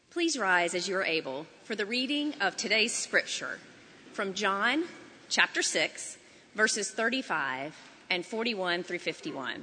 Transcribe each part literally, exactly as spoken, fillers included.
Please rise as you are able for the reading of today's scripture from John chapter six, verses thirty-five and forty-one through fifty-one.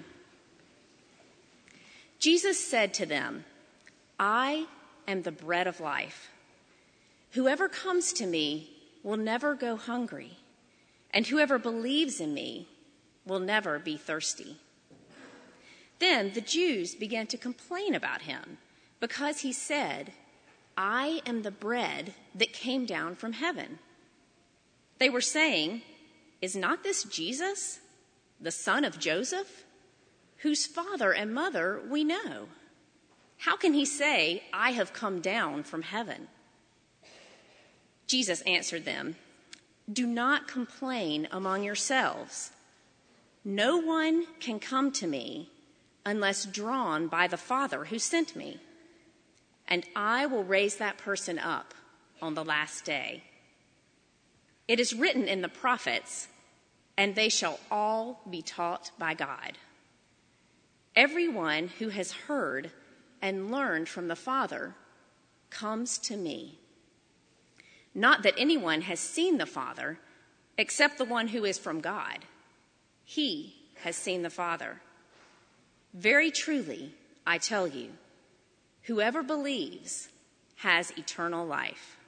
Jesus said to them, "I am the bread of life. Whoever comes to me will never go hungry, and whoever believes in me will never be thirsty." Then the Jews began to complain about him because he said, "I am the bread that came down from heaven." They were saying, "Is not this Jesus, the son of Joseph, whose father and mother we know? How can he say, 'I have come down from heaven'?" Jesus answered them, "Do not complain among yourselves. No one can come to me unless drawn by the Father who sent me, and I will raise that person up on the last day. It is written in the prophets, and they shall all be taught by God. Everyone who has heard and learned from the Father comes to me. Not that anyone has seen the Father except the one who is from God. He has seen the Father. Very truly, I tell you, whoever believes has eternal life.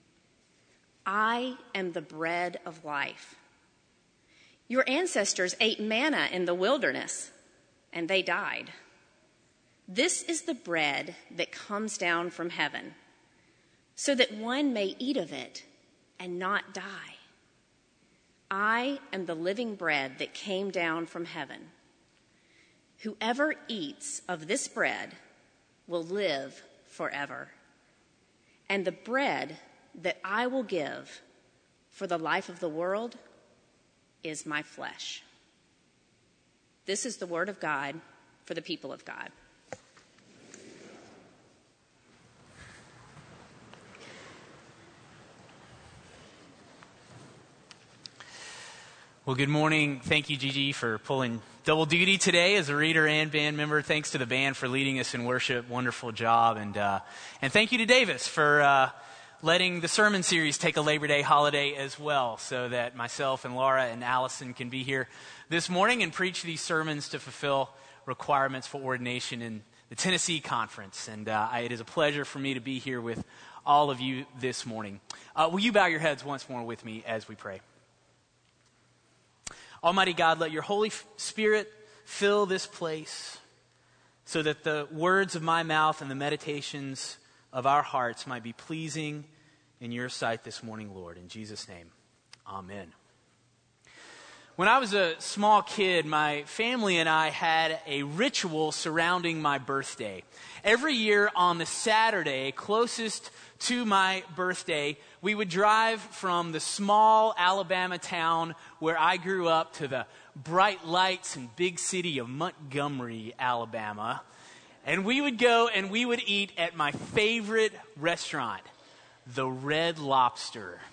I am the bread of life. Your ancestors ate manna in the wilderness, and they died. This is the bread that comes down from heaven, so that one may eat of it and not die. I am the living bread that came down from heaven. Whoever eats of this bread will live forever. And the bread that I will give for the life of the world is my flesh." This is the word of God for the people of God. Well, good morning. Thank you, Gigi, for pulling double duty today as a reader and band member. Thanks to the band for leading us in worship. Wonderful job. And uh, and thank you to Davis for uh, letting the sermon series take a Labor Day holiday as well, so that myself and Laura and Allison can be here this morning and preach these sermons to fulfill requirements for ordination in the Tennessee Conference. And uh, I, it is a pleasure for me to be here with all of you this morning. Uh, will you bow your heads once more with me as we pray? Almighty God, let your Holy Spirit fill this place so that the words of my mouth and the meditations of our hearts might be pleasing in your sight this morning, Lord. In Jesus' name, amen. When I was a small kid, my family and I had a ritual surrounding my birthday. Every year on the Saturday closest to my birthday, we would drive from the small Alabama town where I grew up to the bright lights and big city of Montgomery, Alabama. And we would go and we would eat at my favorite restaurant, the Red Lobster.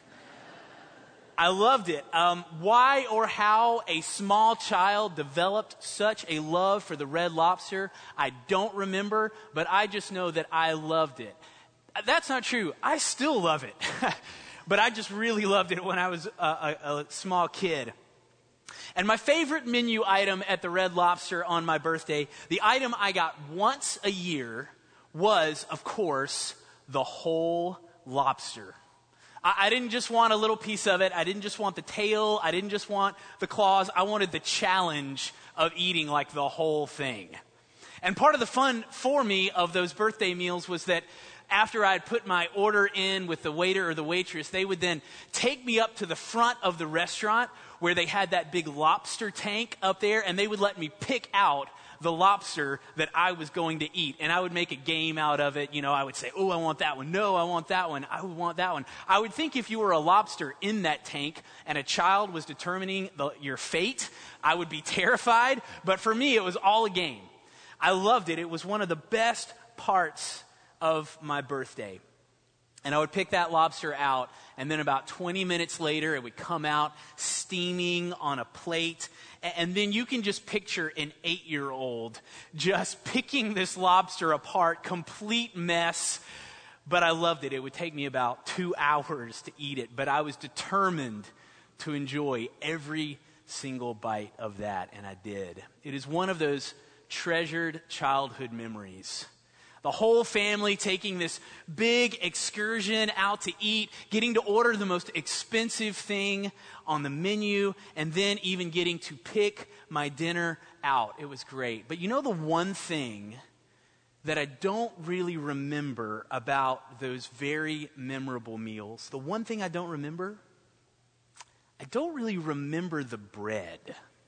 I loved it. Um, why or how a small child developed such a love for the Red Lobster, I don't remember, but I just know that I loved it. That's not true. I still love it. But I just really loved it when I was a, a, a small kid. And my favorite menu item at the Red Lobster on my birthday, the item I got once a year was, of course, the whole lobster. I didn't just want a little piece of it. I didn't just want the tail. I didn't just want the claws. I wanted the challenge of eating like the whole thing. And part of the fun for me of those birthday meals was that after I'd put my order in with the waiter or the waitress, they would then take me up to the front of the restaurant where they had that big lobster tank up there, and they would let me pick out the lobster that I was going to eat. And I would make a game out of it. You know, I would say, "Oh, I want that one. No, I want that one. I would want that one." I would think if you were a lobster in that tank and a child was determining the, your fate, I would be terrified. But for me, it was all a game. I loved it. It was one of the best parts of my birthday. And I would pick that lobster out, and then about twenty minutes later, it would come out steaming on a plate. And then you can just picture an eight-year-old just picking this lobster apart, complete mess, but I loved it. It would take me about two hours to eat it, but I was determined to enjoy every single bite of that, and I did. It is one of those treasured childhood memories. The whole family taking this big excursion out to eat, getting to order the most expensive thing on the menu, and then even getting to pick my dinner out. It was great. But you know the one thing that I don't really remember about those very memorable meals? The one thing I don't remember? I don't really remember the bread.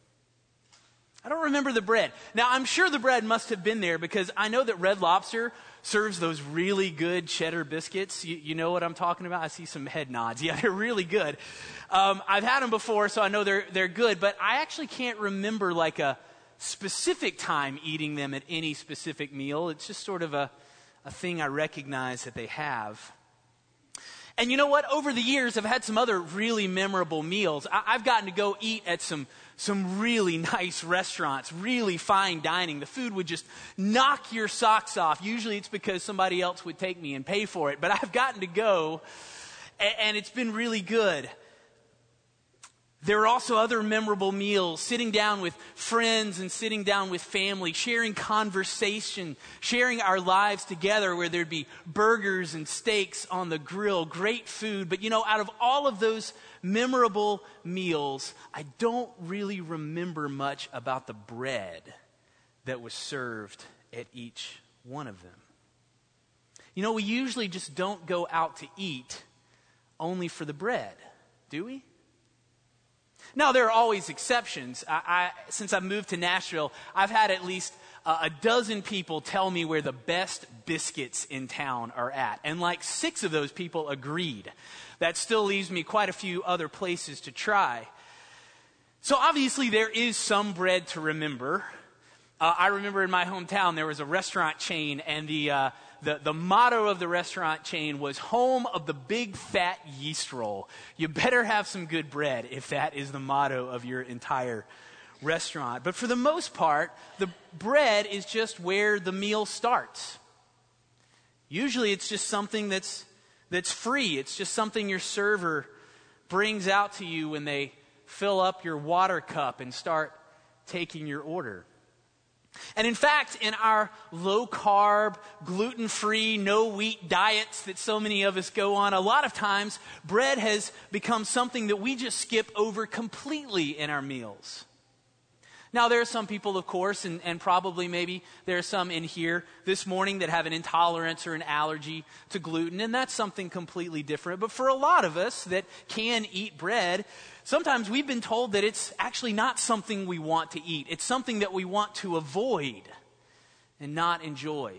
I don't remember the bread. Now, I'm sure the bread must have been there because I know that Red Lobster serves those really good cheddar biscuits. You, you know what I'm talking about? I see some head nods. Yeah, they're really good. Um, I've had them before, so I know they're they're good, but I actually can't remember like a specific time eating them at any specific meal. It's just sort of a, a thing I recognize that they have. And you know what? Over the years, I've had some other really memorable meals. I, I've gotten to go eat at some some really nice restaurants, really fine dining. The food would just knock your socks off. Usually it's because somebody else would take me and pay for it. But I've gotten to go, and, and it's been really good. There are also other memorable meals, sitting down with friends and sitting down with family, sharing conversation, sharing our lives together where there'd be burgers and steaks on the grill, great food. But you know, out of all of those memorable meals, I don't really remember much about the bread that was served at each one of them. You know, we usually just don't go out to eat only for the bread, do we? Now, there are always exceptions. I, I, since I moved to Nashville, I've had at least uh, a dozen people tell me where the best biscuits in town are at. And like six of those people agreed. That still leaves me quite a few other places to try. So obviously there is some bread to remember. Uh, I remember in my hometown there was a restaurant chain, and the, uh, the the motto of the restaurant chain was "Home of the Big Fat Yeast Roll." You better have some good bread if that is the motto of your entire restaurant. But for the most part, the bread is just where the meal starts. Usually it's just something that's that's free. It's just something your server brings out to you when they fill up your water cup and start taking your order. And in fact, in our low-carb, gluten-free, no-wheat diets that so many of us go on, a lot of times bread has become something that we just skip over completely in our meals. Now, there are some people, of course, and, and probably maybe there are some in here this morning that have an intolerance or an allergy to gluten, and that's something completely different. But for a lot of us that can eat bread, sometimes we've been told that it's actually not something we want to eat. It's something that we want to avoid and not enjoy.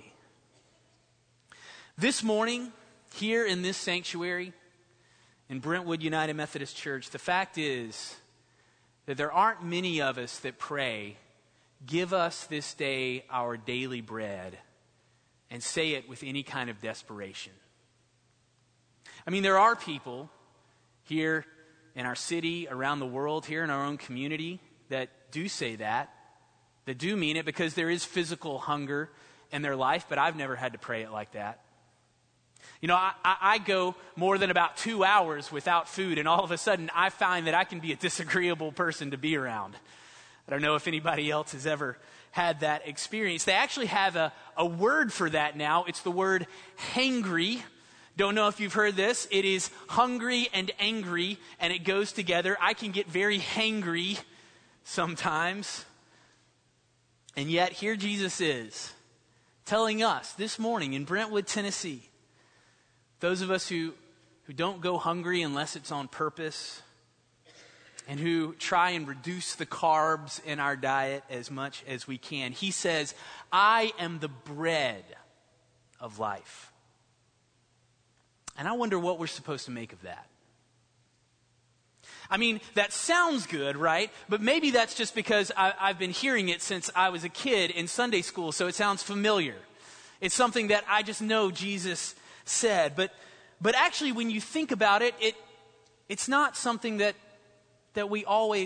This morning, here in this sanctuary, in Brentwood United Methodist Church, the fact is that there aren't many of us that pray, "Give us this day our daily bread," and say it with any kind of desperation. I mean, there are people here in our city, around the world, here in our own community, that do say that, that do mean it because there is physical hunger in their life, but I've never had to pray it like that. You know, I, I go more than about two hours without food, and all of a sudden I find that I can be a disagreeable person to be around. I don't know if anybody else has ever had that experience. They actually have a, a word for that now. It's the word hangry. Don't know if you've heard this. It is hungry and angry, and it goes together. I can get very hangry sometimes. And yet here Jesus is telling us this morning in Brentwood, Tennessee, those of us who, who don't go hungry unless it's on purpose, and who try and reduce the carbs in our diet as much as we can. He says, "I am the bread of life." And I wonder what we're supposed to make of that. I mean, that sounds good, right? But maybe that's just because I, I've been hearing it since I was a kid in Sunday school, so it sounds familiar. It's something that I just know Jesus said. But but actually, when you think about it, it it's not something that that we always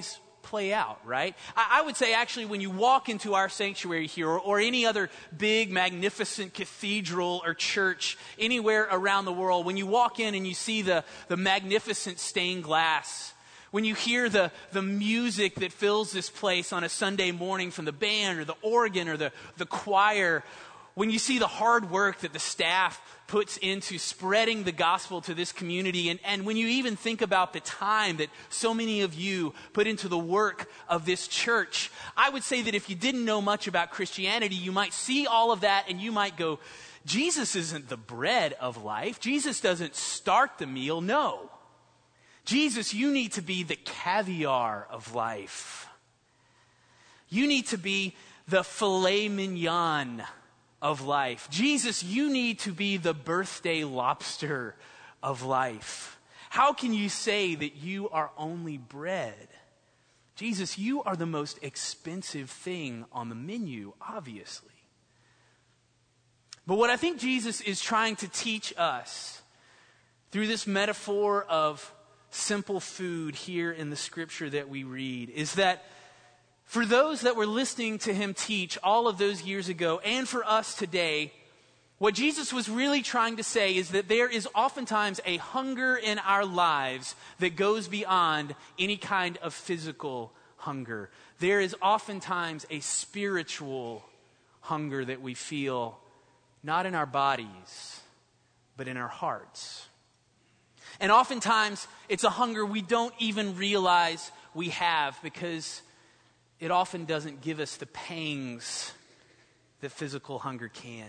play out, right? I, I would say actually when you walk into our sanctuary here or, or any other big, magnificent cathedral or church anywhere around the world, when you walk in and you see the, the magnificent stained glass, when you hear the, the music that fills this place on a Sunday morning from the band or the organ or the, the choir, when you see the hard work that the staff puts into spreading the gospel to this community, and, and when you even think about the time that so many of you put into the work of this church, I would say that if you didn't know much about Christianity, you might see all of that and you might go, Jesus isn't the bread of life. Jesus doesn't start the meal. No. Jesus, you need to be the caviar of life. You need to be the filet mignon of life. Jesus, you need to be the birthday lobster of life. How can you say that you are only bread? Jesus, you are the most expensive thing on the menu, obviously. But what I think Jesus is trying to teach us through this metaphor of simple food here in the scripture that we read is that for those that were listening to him teach all of those years ago, and for us today, what Jesus was really trying to say is that there is oftentimes a hunger in our lives that goes beyond any kind of physical hunger. There is oftentimes a spiritual hunger that we feel, not in our bodies, but in our hearts. And oftentimes, it's a hunger we don't even realize we have because it often doesn't give us the pangs that physical hunger can.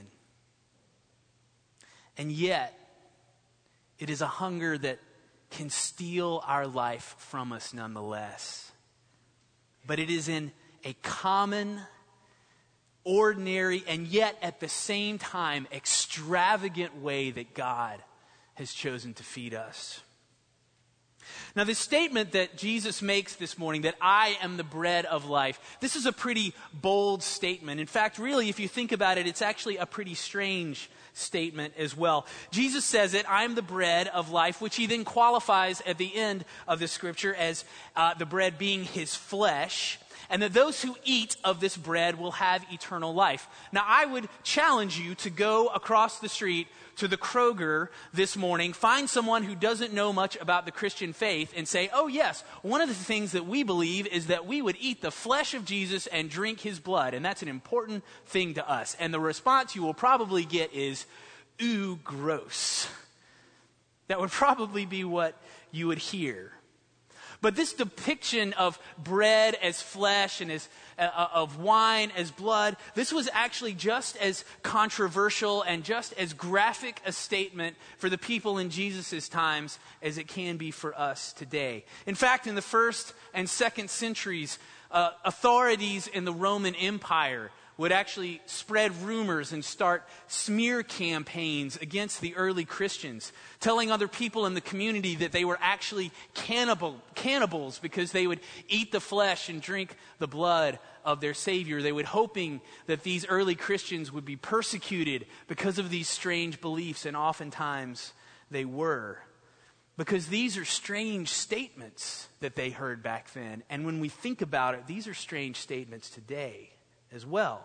And yet, it is a hunger that can steal our life from us nonetheless. But it is in a common, ordinary, and yet at the same time extravagant way that God has chosen to feed us. Now, the statement that Jesus makes this morning, that I am the bread of life, this is a pretty bold statement. In fact, really, if you think about it, it's actually a pretty strange statement as well. Jesus says it, I am the bread of life, which he then qualifies at the end of the scripture as uh, the bread being his flesh, and that those who eat of this bread will have eternal life. Now, I would challenge you to go across the street to the Kroger this morning, find someone who doesn't know much about the Christian faith and say, oh yes, one of the things that we believe is that we would eat the flesh of Jesus and drink his blood, and that's an important thing to us. And the response you will probably get is, ooh, gross. That would probably be what you would hear. But this depiction of bread as flesh and as uh, of wine as blood, this was actually just as controversial and just as graphic a statement for the people in Jesus' times as it can be for us today. In fact, in the first and second centuries, uh, authorities in the Roman Empire would actually spread rumors and start smear campaigns against the early Christians, telling other people in the community that they were actually cannibal, cannibals because they would eat the flesh and drink the blood of their Savior. They would hoping that these early Christians would be persecuted because of these strange beliefs, and oftentimes they were. Because these are strange statements that they heard back then. And when we think about it, these are strange statements today as well.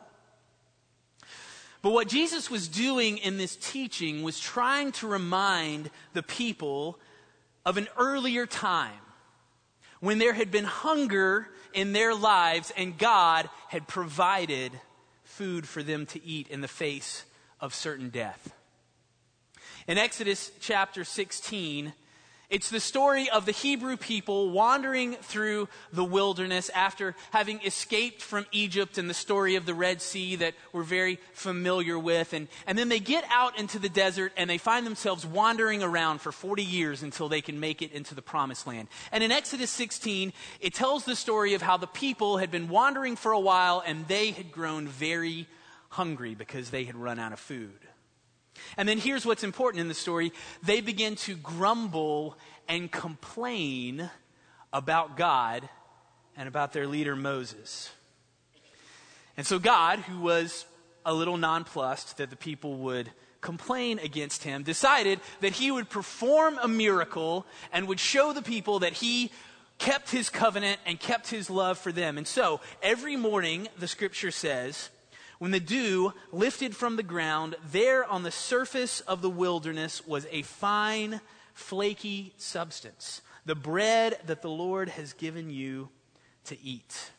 But what Jesus was doing in this teaching was trying to remind the people of an earlier time when there had been hunger in their lives and God had provided food for them to eat in the face of certain death. In Exodus chapter sixteen, it's the story of the Hebrew people wandering through the wilderness after having escaped from Egypt, and the story of the Red Sea that we're very familiar with. And, and then they get out into the desert and they find themselves wandering around for forty years until they can make it into the promised land. And in Exodus sixteen, it tells the story of how the people had been wandering for a while and they had grown very hungry because they had run out of food. And then here's what's important in the story. They begin to grumble and complain about God and about their leader Moses. And so God, who was a little nonplussed that the people would complain against him, decided that he would perform a miracle and would show the people that he kept his covenant and kept his love for them. And so every morning, the scripture says, when the dew lifted from the ground, there on the surface of the wilderness was a fine, flaky substance, the bread that the Lord has given you to eat.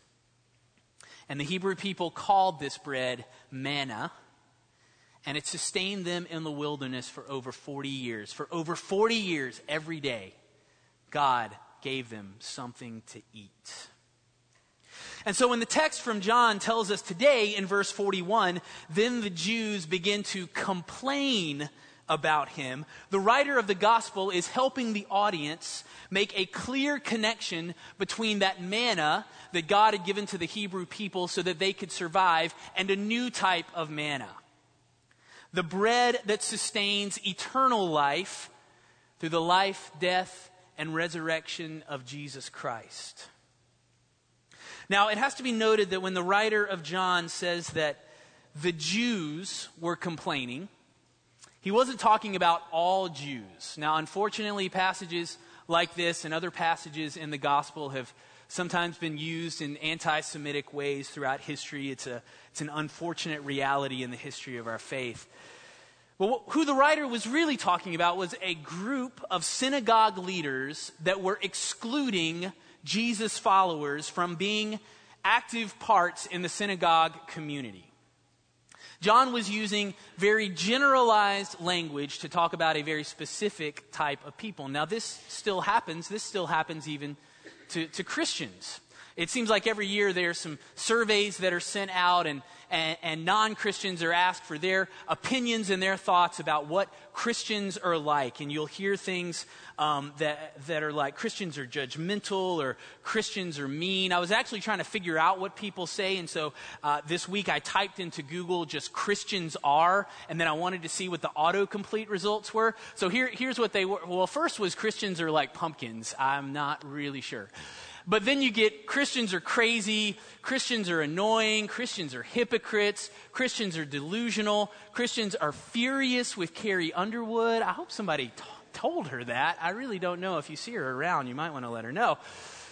And the Hebrew people called this bread manna, and it sustained them in the wilderness for over forty years. For over forty years, every day, God gave them something to eat. And so when the text from John tells us today in verse forty-one, then the Jews begin to complain about him, the writer of the gospel is helping the audience make a clear connection between that manna that God had given to the Hebrew people so that they could survive and a new type of manna. The bread that sustains eternal life through the life, death, and resurrection of Jesus Christ. Now, it has to be noted that when the writer of John says that the Jews were complaining, he wasn't talking about all Jews. Now, unfortunately, passages like this and other passages in the gospel have sometimes been used in anti-Semitic ways throughout history. It's a, it's an unfortunate reality in the history of our faith. Well, who the writer was really talking about was a group of synagogue leaders that were excluding Jesus' followers from being active parts in the synagogue community. John was using very generalized language to talk about a very specific type of people. Now, this still happens. This still happens even to, to Christians. It seems like every year there's some surveys that are sent out, and, and, and non-Christians are asked for their opinions and their thoughts about what Christians are like. And you'll hear things um, that, that are like Christians are judgmental or Christians are mean. I was actually trying to figure out what people say, and so uh, this week I typed into Google just Christians are, and then I wanted to see what the autocomplete results were. So here, here's what they were. Well, first was Christians are like pumpkins. I'm not really sure. But then you get Christians are crazy, Christians are annoying, Christians are hypocrites, Christians are delusional, Christians are furious with Carrie Underwood. I hope somebody t- told her that. I really don't know. If you see her around, you might want to let her know.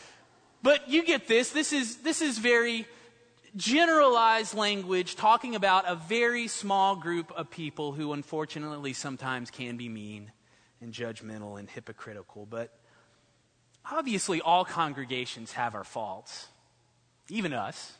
But you get this. This is, this is very generalized language talking about a very small group of people who unfortunately sometimes can be mean and judgmental and hypocritical. But obviously, all congregations have our faults, even us.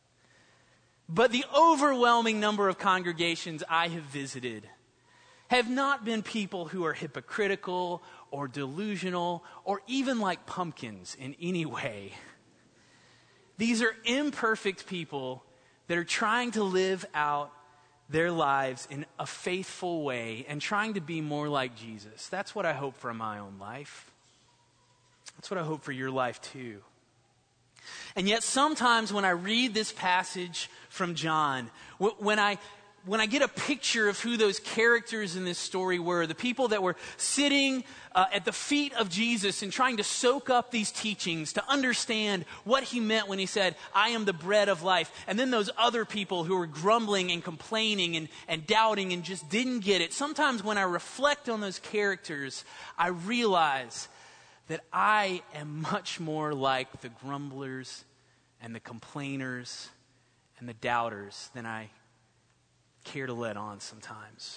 But the overwhelming number of congregations I have visited have not been people who are hypocritical or delusional or even like pumpkins in any way. These are imperfect people that are trying to live out their lives in a faithful way and trying to be more like Jesus. That's what I hope for my own life. That's what I hope for your life too. And yet sometimes when I read this passage from John, when I when I get a picture of who those characters in this story were, the people that were sitting uh, at the feet of Jesus and trying to soak up these teachings, to understand what he meant when he said, I am the bread of life. And then those other people who were grumbling and complaining and, and doubting and just didn't get it. Sometimes when I reflect on those characters, I realize that I am much more like the grumblers and the complainers and the doubters than I care to let on sometimes.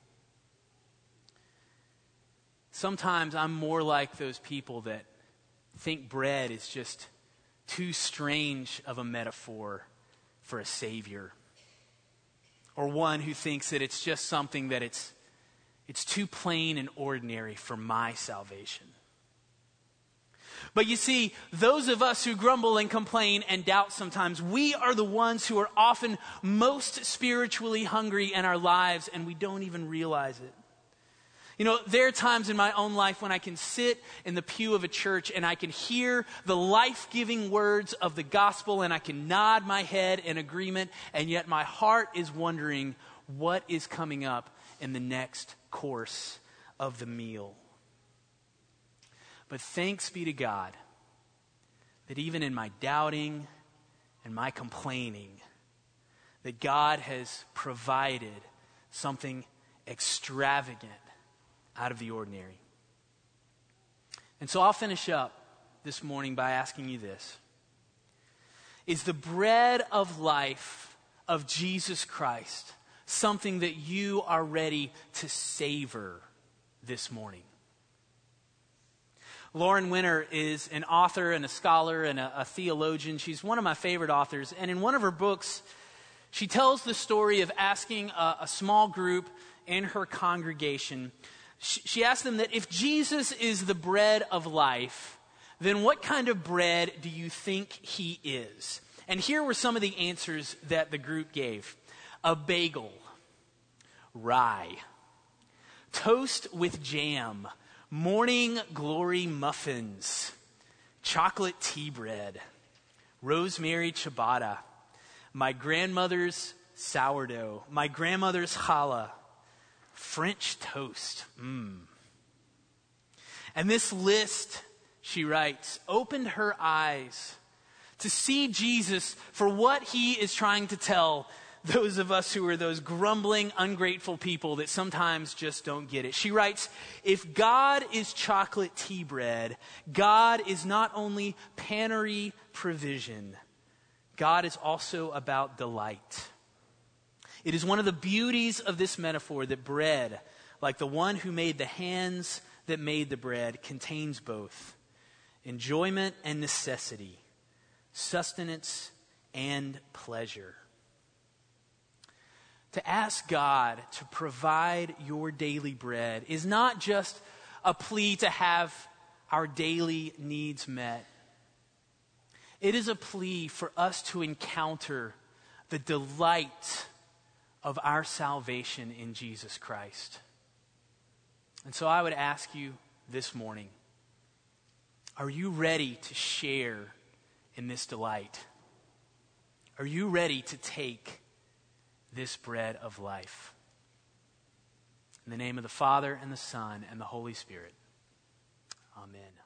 Sometimes I'm more like those people that think bread is just too strange of a metaphor for a savior, or one who thinks that it's just something that it's it's too plain and ordinary for my salvation. But you see, those of us who grumble and complain and doubt sometimes, we are the ones who are often most spiritually hungry in our lives, and we don't even realize it. You know, there are times in my own life when I can sit in the pew of a church and I can hear the life-giving words of the gospel and I can nod my head in agreement, and yet my heart is wondering what is coming up in the next course of the meal. But thanks be to God that even in my doubting and my complaining, that God has provided something extravagant out of the ordinary. And so I'll finish up this morning by asking you this. Is the bread of life of Jesus Christ something that you are ready to savor this morning? Lauren Winner is an author and a scholar and a, a theologian. She's one of my favorite authors. And in one of her books, she tells the story of asking a, a small group in her congregation. She, she asked them that if Jesus is the bread of life, then what kind of bread do you think he is? And here were some of the answers that the group gave. A bagel, rye, toast with jam, morning glory muffins, chocolate tea bread, rosemary ciabatta, my grandmother's sourdough, my grandmother's challah, French toast. Mmm. And this list, she writes, opened her eyes to see Jesus for what he is trying to tell those of us who are those grumbling, ungrateful people that sometimes just don't get it. She writes, if God is chocolate tea bread, God is not only pantry provision, God is also about delight. It is one of the beauties of this metaphor that bread, like the one who made the hands that made the bread, contains both enjoyment and necessity, sustenance and pleasure. To ask God to provide your daily bread is not just a plea to have our daily needs met. It is a plea for us to encounter the delight of our salvation in Jesus Christ. And so I would ask you this morning, are you ready to share in this delight? Are you ready to take this bread of life? In the name of the Father and the Son and the Holy Spirit. Amen.